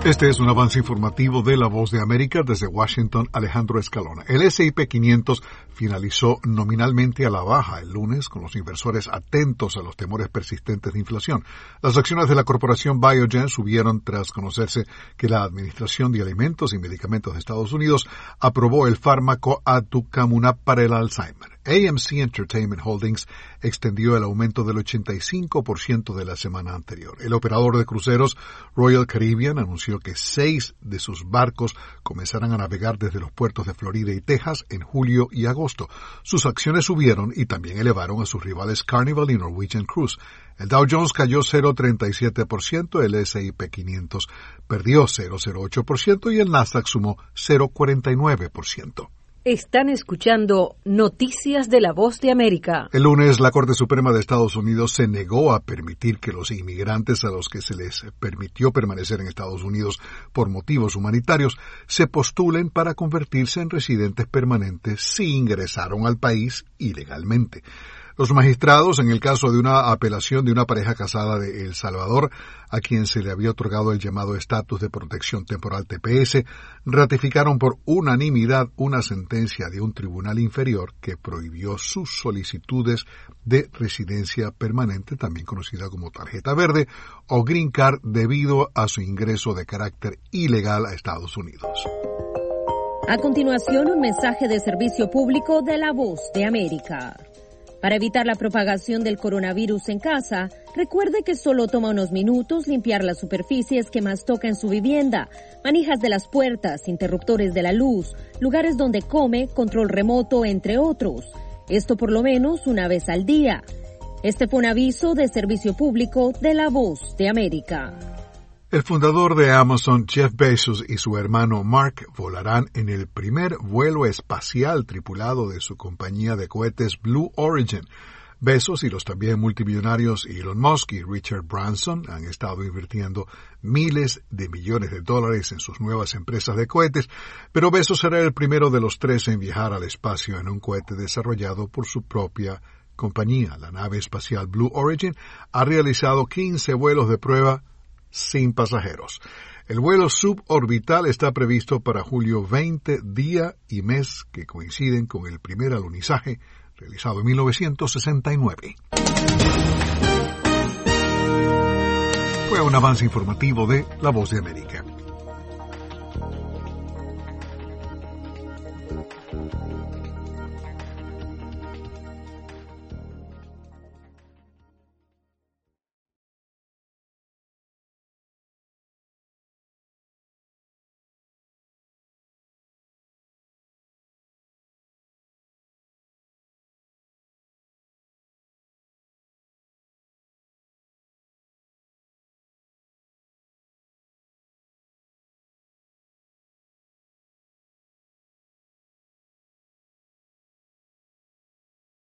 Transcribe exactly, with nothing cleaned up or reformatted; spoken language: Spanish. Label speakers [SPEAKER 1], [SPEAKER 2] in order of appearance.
[SPEAKER 1] Este es un avance informativo de La Voz de América. Desde Washington, Alejandro Escalona. El ese y pe quinientos finalizó nominalmente a la baja el lunes, con los inversores atentos a los temores persistentes de inflación. Las acciones de la corporación Biogen subieron tras conocerse que la Administración de Alimentos y Medicamentos de Estados Unidos aprobó el fármaco aducanumab para el Alzheimer. A M C Entertainment Holdings extendió el aumento del ochenta y cinco por ciento de la semana anterior. El operador de cruceros Royal Caribbean anunció que seis de sus barcos comenzarán a navegar desde los puertos de Florida y Texas en julio y agosto. Sus acciones subieron y también elevaron a sus rivales Carnival y Norwegian Cruise. El Dow Jones cayó cero punto treinta y siete por ciento, el ese y pe quinientos perdió cero punto cero ocho por ciento y el Nasdaq sumó cero punto cuarenta y nueve por ciento.
[SPEAKER 2] Están escuchando Noticias de la Voz de América.
[SPEAKER 1] El lunes, la Corte Suprema de Estados Unidos se negó a permitir que los inmigrantes a los que se les permitió permanecer en Estados Unidos por motivos humanitarios se postulen para convertirse en residentes permanentes si ingresaron al país ilegalmente. Los magistrados, en el caso de una apelación de una pareja casada de El Salvador, a quien se le había otorgado el llamado estatus de protección temporal T P S, ratificaron por unanimidad una sentencia de un tribunal inferior que prohibió sus solicitudes de residencia permanente, también conocida como tarjeta verde, o Green Card, debido a su ingreso de carácter ilegal a Estados Unidos.
[SPEAKER 2] A continuación, un mensaje de servicio público de La Voz de América. Para evitar la propagación del coronavirus en casa, recuerde que solo toma unos minutos limpiar las superficies que más toca en su vivienda, manijas de las puertas, interruptores de la luz, lugares donde come, control remoto, entre otros. Esto por lo menos una vez al día. Este fue un aviso de servicio público de La Voz de América.
[SPEAKER 1] El fundador de Amazon, Jeff Bezos, y su hermano Mark volarán en el primer vuelo espacial tripulado de su compañía de cohetes Blue Origin. Bezos y los también multimillonarios Elon Musk y Richard Branson han estado invirtiendo miles de millones de dólares en sus nuevas empresas de cohetes, pero Bezos será el primero de los tres en viajar al espacio en un cohete desarrollado por su propia compañía. La nave espacial Blue Origin ha realizado quince vuelos de prueba sin pasajeros. El vuelo suborbital está previsto para julio veinte, día y mes que coinciden con el primer alunizaje realizado en mil novecientos sesenta y nueve. Fue un avance informativo de La Voz de América.